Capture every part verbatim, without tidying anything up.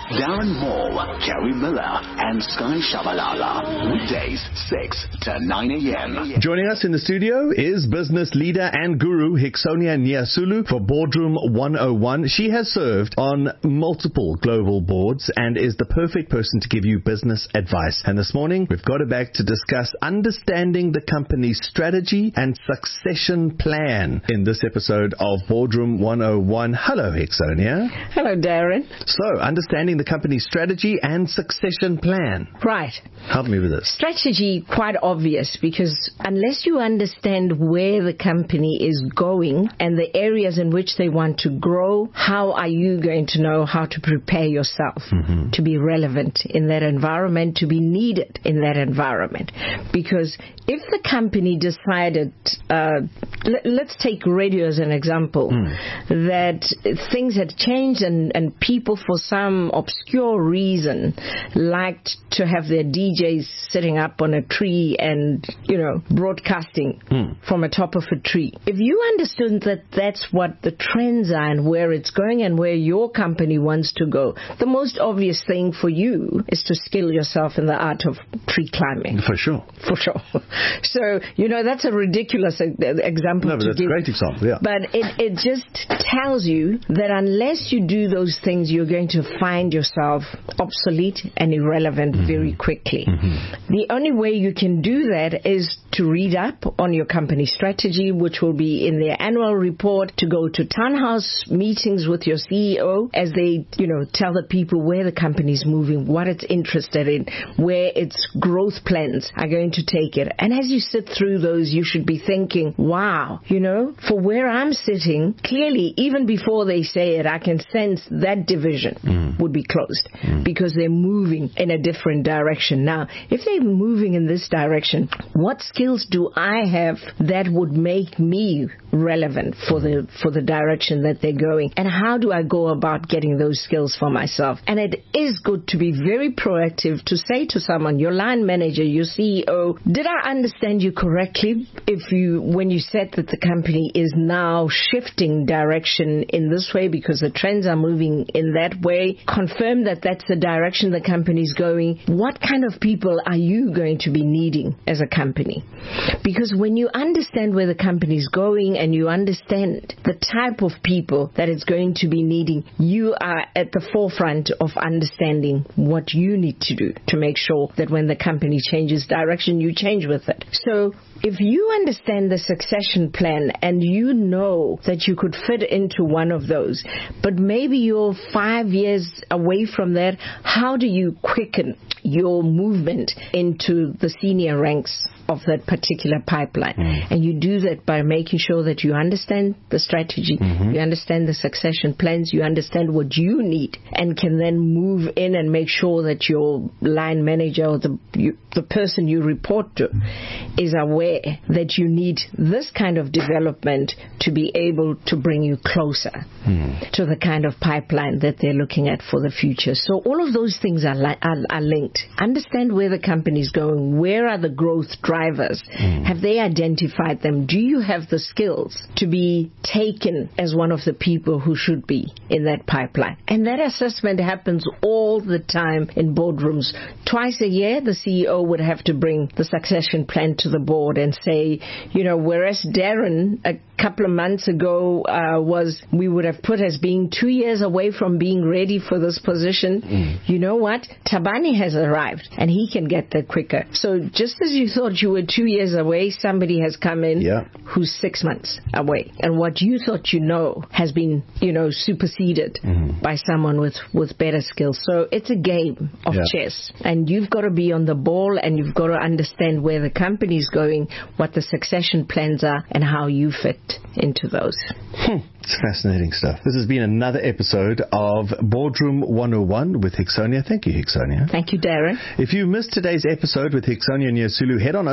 Darren Moore, Kerry Miller, and Sky Shabalala. Weekdays, six to nine a.m. Joining us in the studio is business leader and guru Hixonia Nyasulu for Boardroom one oh one. She has served on multiple global boards and is the perfect person to give you business advice. And this morning, we've got her back to discuss understanding the company's strategy and succession plan in this episode of Boardroom one oh one. Hello, Hixonia. Hello, Darren. So, understanding the company's strategy and succession plan. Right. Help me with this. Strategy, quite obvious, because unless you understand where the company is going and the areas in which they want to grow, how are you going to know how to prepare yourself mm-hmm. to be relevant in that environment, to be needed in that environment? Because if the company decided, uh, let, let's take radio as an example, mm. that things had changed and, and people for some obscure reason liked to have their D Js sitting up on a tree and, you know, broadcasting mm. from atop of a tree. If you understood that that's what the trends are and where it's going and where your company wants to go, the most obvious thing for you is to skill yourself in the art of tree climbing. For sure. For sure. So, you know, that's a ridiculous example no, but to that's give. a great example, yeah. But it, it just tells you that unless you do those things, you're going to find yourself obsolete and irrelevant mm-hmm. very quickly. Mm-hmm. The only way you can do that is to read up on your company strategy, which will be in their annual report, to go to townhouse meetings with your C E O as they, you know, tell the people where the company is moving, what it's interested in, where its growth plans are going to take it. And as you sit through those, you should be thinking, wow, you know, for where I'm sitting, clearly, even before they say it, I can sense that division mm. would be closed mm. because they're moving in a different direction. Now, if they're moving in this direction, what skills do I have that would make me relevant for the for the direction that they're going? And how do I go about getting those skills for myself? And it is good to be very proactive to say to someone, your line manager, your C E O, did I understand you correctly? If you, when you said that the company is now shifting direction in this way because the trends are moving in that way, confirm that that's the direction the company is going. What kind of people are you going to be needing as a company? Because when you understand where the company is going and you understand the type of people that it's going to be needing, you are at the forefront of understanding what you need to do to make sure that when the company changes direction, you change with it. So if you understand the succession plan and you know that you could fit into one of those, but maybe you're five years away from that, how do you quicken your movement into the senior ranks of that particular pipeline? Mm. And you do that by making sure that you understand the strategy, mm-hmm. you understand the succession plans, you understand what you need, and can then move in and make sure that your line manager or the you, the person you report to is aware that you need this kind of development to be able to bring you closer mm. to the kind of pipeline that they're looking at for the future. So all of those things are, li- are, are linked. Understand where the company is going. Where are the growth drivers? Mm. Have they identified them? Do you have the skills to be taken as one of the people who should be in that pipeline? And that assessment happens all the time in boardrooms. Twice a year, the C E O would have to bring the succession plan to the board and say, you know, whereas Darren a couple of months ago uh, was, we would have put as being two years away from being ready for this position, mm. you know what? Tabani has arrived and he can get there quicker. So just as you thought you were two years away, somebody has come in yeah. who's six months away. And what you thought you know has been, you know, superseded mm. by someone with, with better skills. So it's a game of yeah. chess. And you've got to be on the ball and you've got to understand where the company's going, what the succession plans are, and how you fit into those. Hmm. It's fascinating stuff. This has been another episode of Boardroom one oh one with Hixonia. Thank you, Hixonia. Thank you, Darren. If you missed today's episode with Hixonia Nyasulu, head on over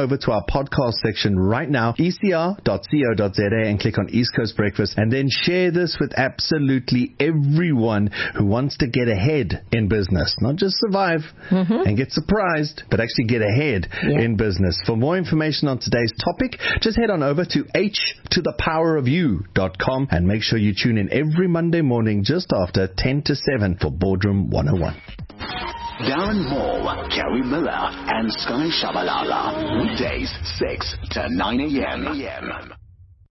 over to our podcast section right now, e c r dot co dot z a, and click on East Coast Breakfast, and then share this with absolutely everyone who wants to get ahead in business. Not just survive mm-hmm. and get surprised, but actually get ahead yeah. in business. For more information on today's topic, just head on over to h to the power of you dot com and make sure you tune in every Monday morning just after ten to seven for Boardroom one oh one. Darren Moore, Kerry Miller, and Sky Shabalala. Weekdays, six to nine a.m.